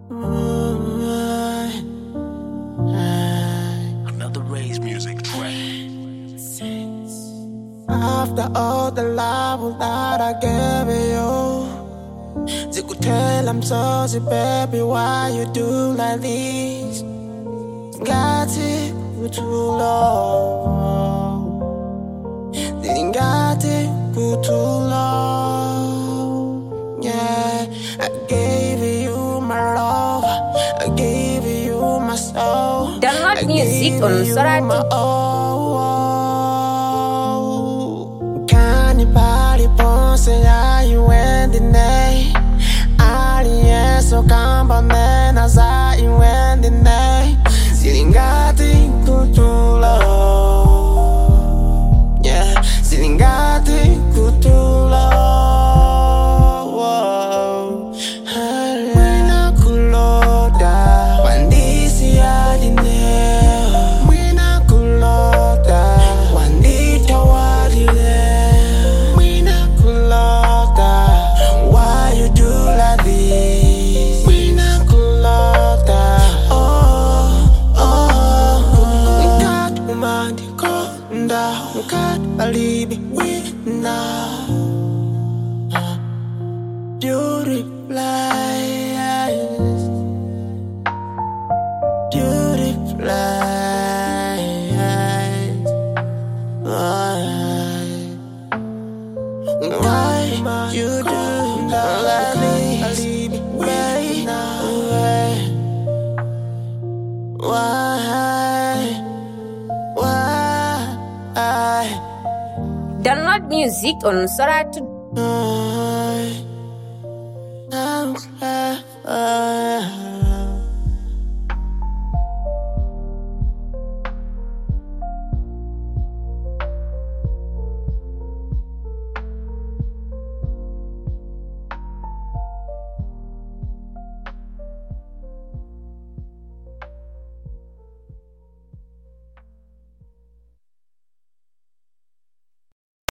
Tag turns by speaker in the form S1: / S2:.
S1: Another Ray's music track.
S2: After all the love that I gave you, you could tell I'm sorry, baby, why you do like this? Got it for too long. Didn't got it for too long. Yeah, I gave you my love, I gave you my soul.
S3: Download music on Soratu.
S2: Canibali ponse ya iwendine Aliyeso kamba mena za iwendine Silingati kutulo Yeah, silingati kutulo Mwina kuloda Wandisi adine Mwina kuloda Wandita wadile Why you do like this? We not cool like that. God, woman, come down. God, believe it, we now. You reply. You reply. Why you do not let me wait now? Why?
S3: Download music on Soratu.
S2: I'm